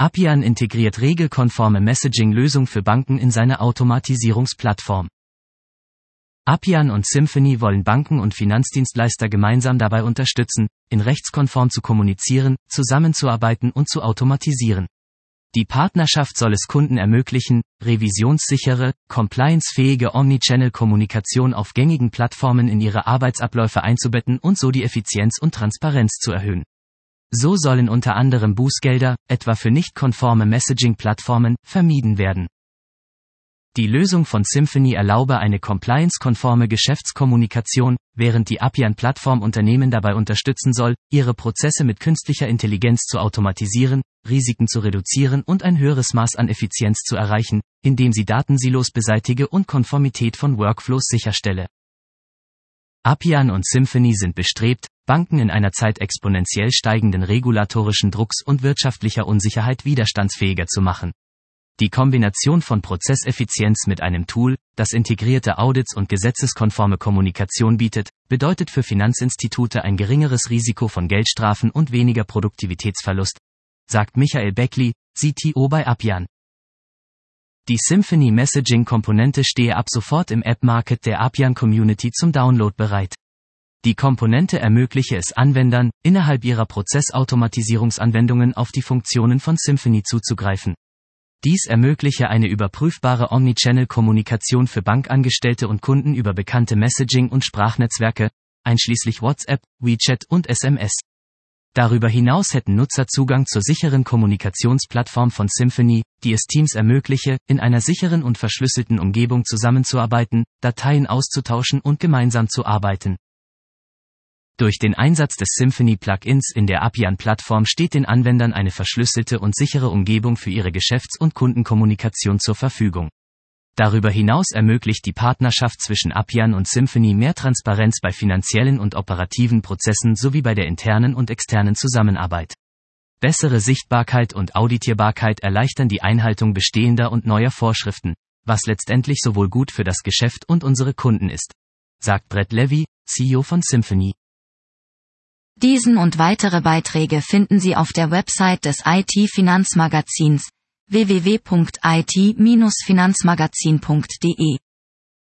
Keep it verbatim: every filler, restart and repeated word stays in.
Appian integriert regelkonforme Messaging-Lösung für Banken in seine Automatisierungsplattform. Appian und Symphony wollen Banken und Finanzdienstleister gemeinsam dabei unterstützen, in rechtskonform zu kommunizieren, zusammenzuarbeiten und zu automatisieren. Die Partnerschaft soll es Kunden ermöglichen, revisionssichere, compliance-fähige Omnichannel-Kommunikation auf gängigen Plattformen in ihre Arbeitsabläufe einzubetten und so die Effizienz und Transparenz zu erhöhen. So sollen unter anderem Bußgelder, etwa für nicht konforme Messaging-Plattformen, vermieden werden. Die Lösung von Symphony erlaube eine compliance-konforme Geschäftskommunikation, während die Appian-Plattform Unternehmen dabei unterstützen soll, ihre Prozesse mit künstlicher Intelligenz zu automatisieren, Risiken zu reduzieren und ein höheres Maß an Effizienz zu erreichen, indem sie Datensilos beseitige und Konformität von Workflows sicherstelle. Appian und Symphony sind bestrebt, Banken in einer Zeit exponentiell steigenden regulatorischen Drucks und wirtschaftlicher Unsicherheit widerstandsfähiger zu machen. Die Kombination von Prozesseffizienz mit einem Tool, das integrierte Audits und gesetzeskonforme Kommunikation bietet, bedeutet für Finanzinstitute ein geringeres Risiko von Geldstrafen und weniger Produktivitätsverlust, sagt Michael Beckley, C T O bei Appian. Die Symphony Messaging-Komponente stehe ab sofort im App-Market der Appian-Community zum Download bereit. Die Komponente ermögliche es Anwendern, innerhalb ihrer Prozessautomatisierungsanwendungen auf die Funktionen von Symphony zuzugreifen. Dies ermögliche eine überprüfbare Omnichannel-Kommunikation für Bankangestellte und Kunden über bekannte Messaging- und Sprachnetzwerke, einschließlich WhatsApp, WeChat und S M S. Darüber hinaus hätten Nutzer Zugang zur sicheren Kommunikationsplattform von Symphony, die es Teams ermögliche, in einer sicheren und verschlüsselten Umgebung zusammenzuarbeiten, Dateien auszutauschen und gemeinsam zu arbeiten. Durch den Einsatz des Symphony-Plugins in der Appian-Plattform steht den Anwendern eine verschlüsselte und sichere Umgebung für ihre Geschäfts- und Kundenkommunikation zur Verfügung. Darüber hinaus ermöglicht die Partnerschaft zwischen Appian und Symphony mehr Transparenz bei finanziellen und operativen Prozessen sowie bei der internen und externen Zusammenarbeit. Bessere Sichtbarkeit und Auditierbarkeit erleichtern die Einhaltung bestehender und neuer Vorschriften, was letztendlich sowohl gut für das Geschäft und unsere Kunden ist, sagt Brett Levy, C E O von Symphony. Diesen und weitere Beiträge finden Sie auf der Website des I T-Finanzmagazins w w w punkt i t Bindestrich finanzmagazin punkt d e.